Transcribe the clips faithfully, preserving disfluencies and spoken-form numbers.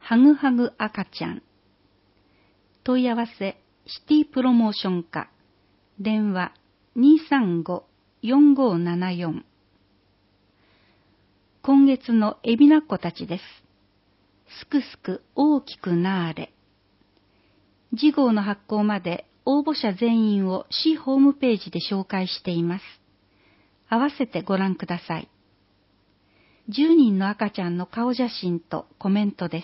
ハグハグ赤ちゃん。問い合わせシティプロモーション課。電話 にーさんご よんごななよん。今月のエビナッコたちです。すくすく大きくなーれ。次号の発行まで応募者全員を市ホームページで紹介しています。合わせてご覧ください。じゅうにんの赤ちゃんの顔写真とコメントです。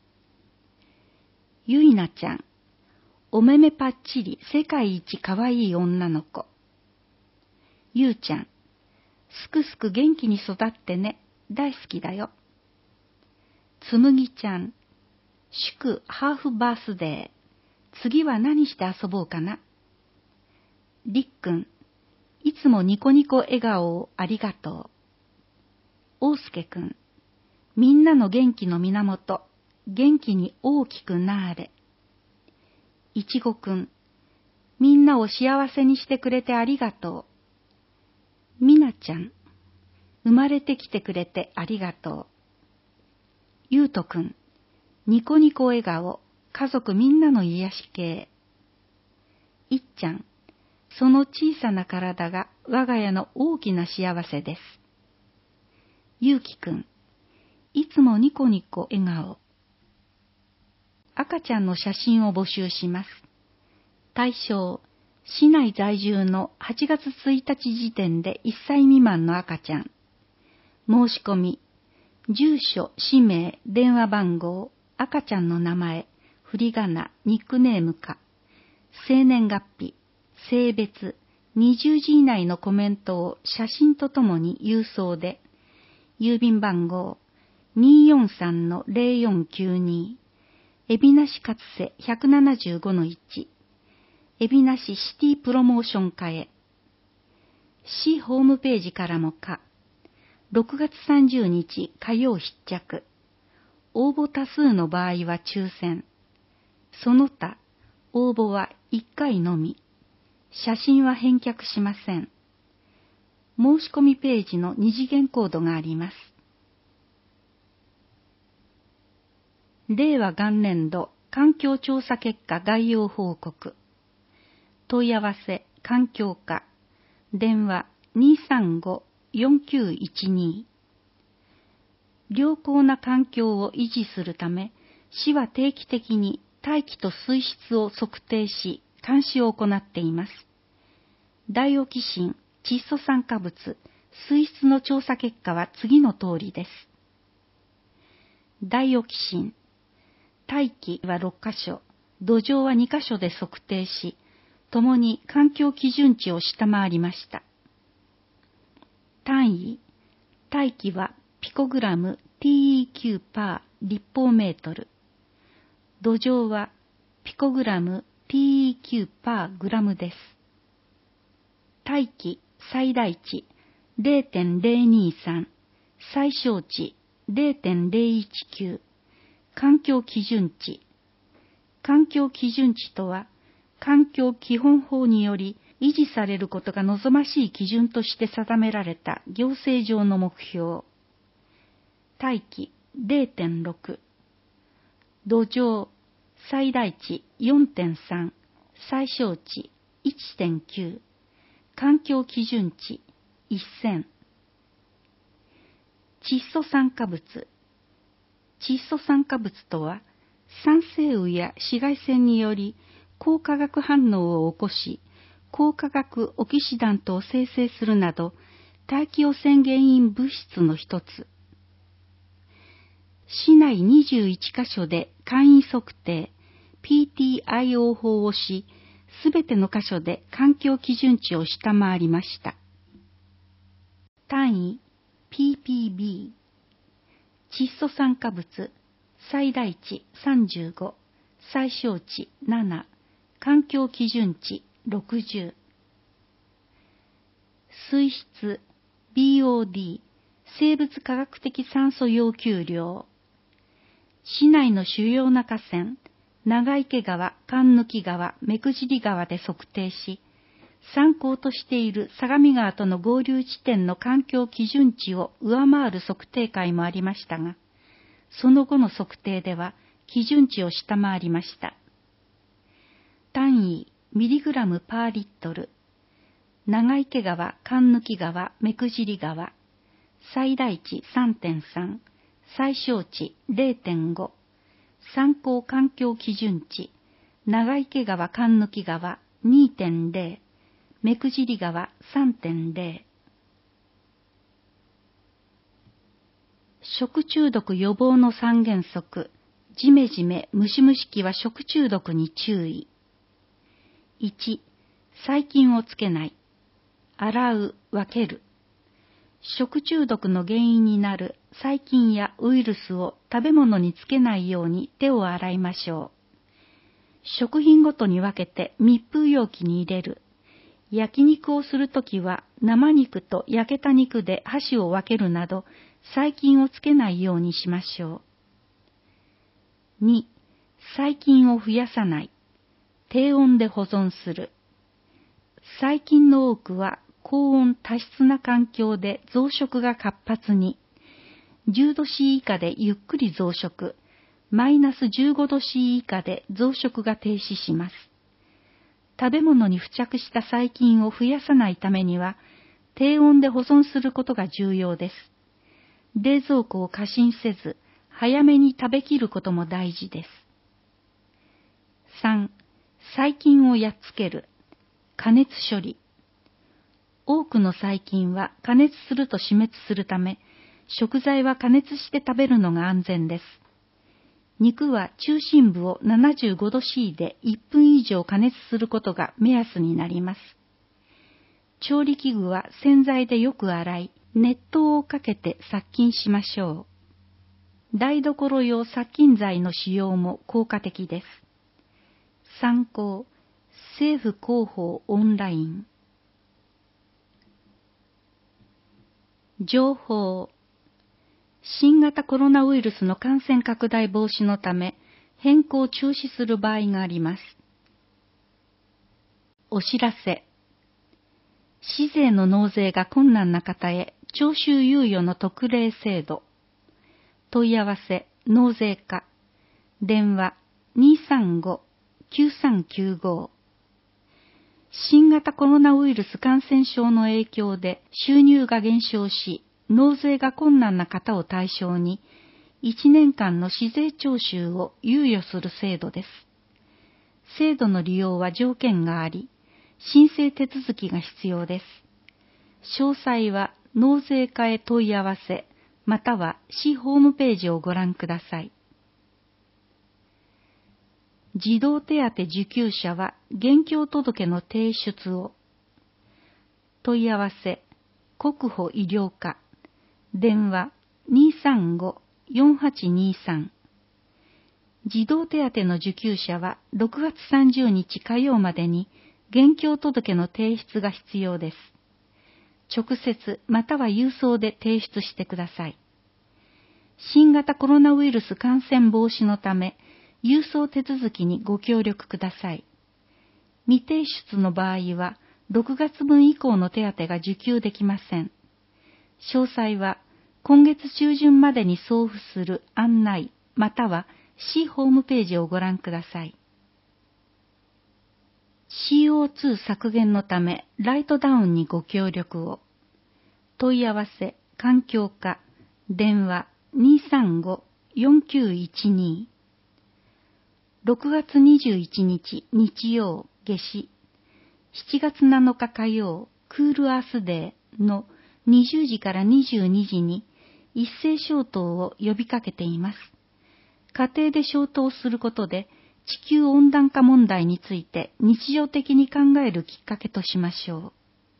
ゆいなちゃん、お目目パッチリ世界一かわいい女の子。ゆうちゃん、すくすく元気に育ってね、大好きだよ。つむぎちゃん、祝ハーフバースデー。次は何して遊ぼうかな。りっくん、いつもニコニコ笑顔をありがとう。おうすけくん、みんなの元気の源、元気に大きくなーれ。いちごくん、みんなを幸せにしてくれてありがとう。みなちゃん、生まれてきてくれてありがとう。ゆうとくん、ニコニコ笑顔、家族みんなの癒し系。いっちゃん、その小さな体が我が家の大きな幸せです。ゆうきくん、いつもニコニコ笑顔。赤ちゃんの写真を募集します。対象、市内在住のはちがつついたち時点でいっさい未満の赤ちゃん。申し込み、住所、氏名、電話番号、赤ちゃんの名前、振り仮名、ニックネームか、生年月日、性別、にじゅうじ以内のコメントを写真とともに郵送で、郵便番号 にーよんさんのぜろよんきゅうに、海老名市勝瀬 ひゃくななじゅうごのいち、海老名市シティプロモーション課へ。市ホームページからもか、ろくがつさんじゅうにち火曜必着。応募多数の場合は抽選。その他、応募はいっかいのみ。写真は返却しません。申し込みページの二次元コードがあります。令和元年度環境調査結果概要報告。問い合わせ環境課。電話 にーさんご よんきゅういちに。良好な環境を維持するため、市は定期的に大気と水質を測定し、監視を行っています。ダイオキシン、窒素酸化物、水質の調査結果は次の通りです。ダイオキシン、大気はろっかしょ、土壌はにかしょで測定し、ともに環境基準値を下回りました。単位、大気はピコグラム ティーイーキュー パー立方メートル。土壌はピコグラム ティーイーキュー パーグラムです。大気最大値 れいてんれいにさん、最小値 れいてんれいいちきゅう、環境基準値。環境基準値とは、環境基本法により維持されることが望ましい基準として定められた行政上の目標。大気 れいてんろく、土壌最大値 よんてんさん、最小値 いってんきゅう、環境基準値せん。窒素酸化物。窒素酸化物とは、酸性雨や紫外線により光化学反応を起こし、光化学オキシダントを生成するなど、大気汚染原因物質の一つ。市内にじゅういっかしょで簡易測定 ピーティーアイオー 法をし、すべての箇所で環境基準値を下回りました。単位 ピーピービー、窒素酸化物、最大値さんじゅうご、最小値なな、環境基準値ろくじゅう。水質 ビーオーディー、生物化学的酸素要求量。市内の主要な河川、長池川、神貫川、目久尻川で測定し、参考としている相模川との合流地点の環境基準値を上回る測定会もありましたが、 その後の測定では基準値を下回りました。単位ミリグラムパーリットル、長池川、神貫川、目久尻川、最大値 さんてんさん、最小値 れいてんご、参考環境基準値、長池川、神貫川 にてんれい、目久尻川 さんてんれい。食中毒予防の三原則、ジメジメ、ムシムシ期は食中毒に注意。いち、細菌をつけない。洗う、分ける。食中毒の原因になる細菌やウイルスを食べ物につけないように手を洗いましょう。食品ごとに分けて密封容器に入れる。焼肉をするときは生肉と焼けた肉で箸を分けるなど細菌をつけないようにしましょう。に、細菌を増やさない。低温で保存する。細菌の多くは高温多湿な環境で増殖が活発に、じゅうどシー以下でゆっくり増殖、マイナスじゅうごどシー以下で増殖が停止します。食べ物に付着した細菌を増やさないためには、低温で保存することが重要です。冷蔵庫を過信せず、早めに食べきることも大事です。さん、細菌をやっつける。加熱処理。多くの細菌は加熱すると死滅するため、食材は加熱して食べるのが安全です。肉は中心部を ななじゅうごどシー でいっぷん以上加熱することが目安になります。調理器具は洗剤でよく洗い、熱湯をかけて殺菌しましょう。台所用殺菌剤の使用も効果的です。参考、政府広報オンライン。情報。新型コロナウイルスの感染拡大防止のため、変更中止する場合があります。お知らせ。市税の納税が困難な方へ、徴収猶予の特例制度。問い合わせ、納税課。電話、にーさんご、きゅうさんきゅうご。新型コロナウイルス感染症の影響で収入が減少し、納税が困難な方を対象に、いちねんかんの市税徴収を猶予する制度です。制度の利用は条件があり、申請手続きが必要です。詳細は納税課へ問い合わせ、または市ホームページをご覧ください。児童手当受給者は現況届の提出を。問い合わせ、国保医療課。電話 にーさんご、よんはちにーさん。児童手当の受給者はろくがつさんじゅうにち火曜までに現況届の提出が必要です。直接または郵送で提出してください。新型コロナウイルス感染防止のため、郵送手続きにご協力ください。未提出の場合は、ろくがつぶん以降の手当が受給できません。詳細は、今月中旬までに送付する案内、または市ホームページをご覧ください。シーオーツー 削減のため、ライトダウンにご協力を。問い合わせ、環境課、電話 にーさんご、よんきゅういちに。ろくがつにじゅういちにち日曜夏至、しちがつなのか火曜クールアースデーのにじゅうじからにじゅうにじに一斉消灯を呼びかけています。家庭で消灯することで地球温暖化問題について日常的に考えるきっかけとしましょう。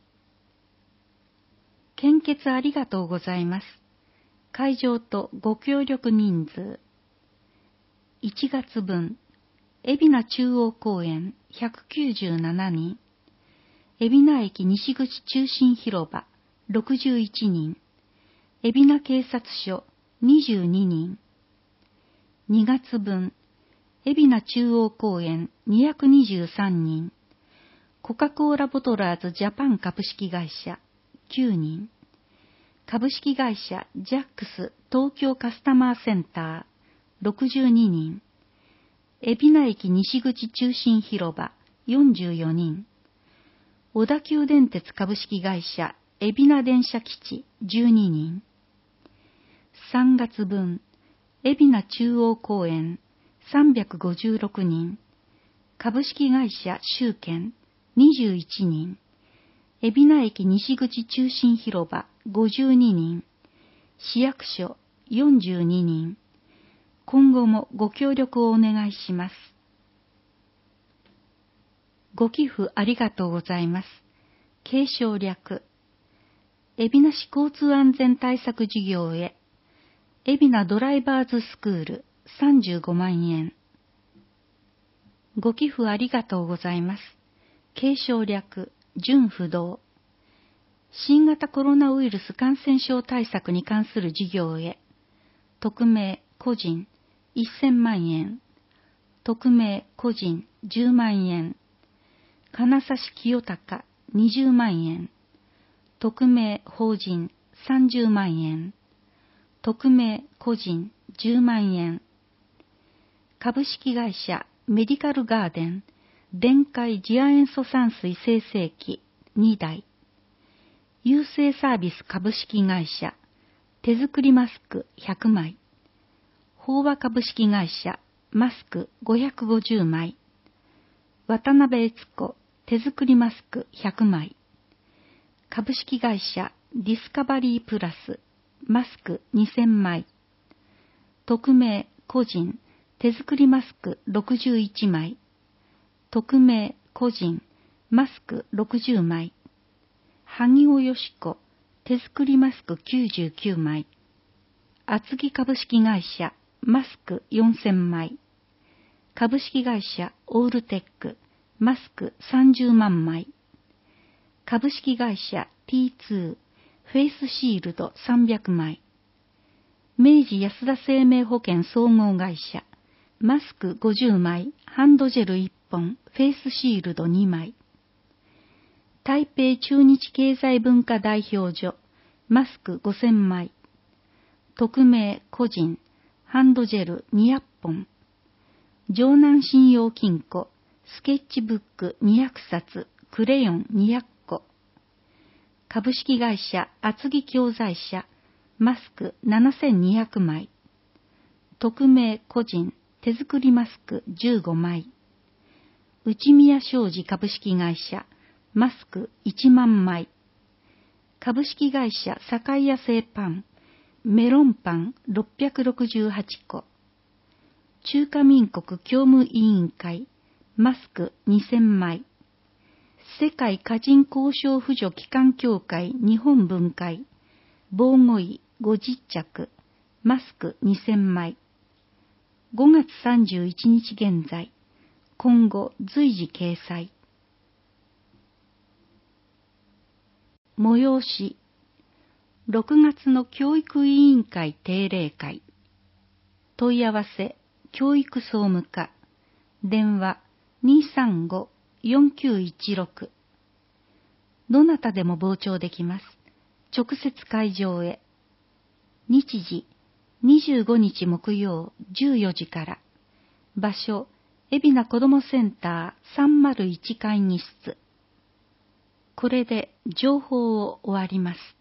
献血ありがとうございます。会場とご協力人数。いちがつぶん、海老名中央公園ひゃくきゅうじゅうななにん、海老名駅西口中心広場ろくじゅういちにん、海老名警察署にじゅうににん。にがつぶん、海老名中央公園にひゃくにじゅうさんにん、コカ・コーラボトラーズジャパン株式会社きゅうにん、 株式会社ジャックス東京カスタマーセンターろくじゅうににん、海老名駅西口中心広場よんじゅうよにん、小田急電鉄株式会社海老名電車基地じゅうににん、さんがつぶん、海老名中央公園さんびゃくごじゅうろくにん、株式会社集券にじゅういちにん、海老名駅西口中心広場ごじゅうににん、市役所よんじゅうににん、今後もご協力をお願いします。ご寄付ありがとうございます。継承略、海老名市交通安全対策事業へ、海老名ドライバーズスクールさんじゅうごまんえん。ご寄付ありがとうございます。継承略、純不動。新型コロナウイルス感染症対策に関する事業へ、匿名個人せんまんえん、匿名個人じゅうまんえん、金指清隆にじゅうまんえん、匿名法人さんじゅうまんえん、匿名個人じゅうまんえん、株式会社メディカルガーデン電解次亜塩素酸水生成器にだい、郵政サービス株式会社手作りマスクひゃくまい、飽和株式会社マスクごひゃくごじゅうまい、渡辺悦子手作りマスクひゃくまい、株式会社ディスカバリープラスマスクにせんまい、匿名個人手作りマスクろくじゅういちまい、匿名個人マスクろくじゅうまい、萩尾よし子手作りマスクきゅうじゅうきゅうまい、厚木株式会社マスクよんせんまい、株式会社オールテックマスクさんじゅうまんまい、株式会社 ティーツー フェイスシールドさんびゃくまい、明治安田生命保険総合会社マスクごじゅうまい、ハンドジェルいっぽん、フェイスシールドにまい、台北駐日経済文化代表所マスクごせんまい、匿名個人ハンドジェルにひゃっぽん、城南信用金庫スケッチブックにひゃくさつ、クレヨンにひゃっこ、株式会社厚木教材社マスクななせんにひゃくまい、匿名個人手作りマスクじゅうごまい、内宮商事株式会社マスクいちまんまい、株式会社堺屋製パンメロンパンろっぴゃくろくじゅうはちこ、中華民国教務委員会マスクにせんまい、世界歌人交渉扶助機関協会日本分会防護衣ごじゅっちゃくマスクにせんまい、ごがつさんじゅういちにち現在、今後随時掲載。催し、ろくがつの教育委員会定例会。問い合わせ、教育総務課。電話 にーさんご よんきゅういちろく。どなたでも傍聴できます。直接会場へ。日時、にじゅうごにち木曜じゅうよじから。場所、海老名子どもセンターさんまるいち会議室。これで情報を終わります。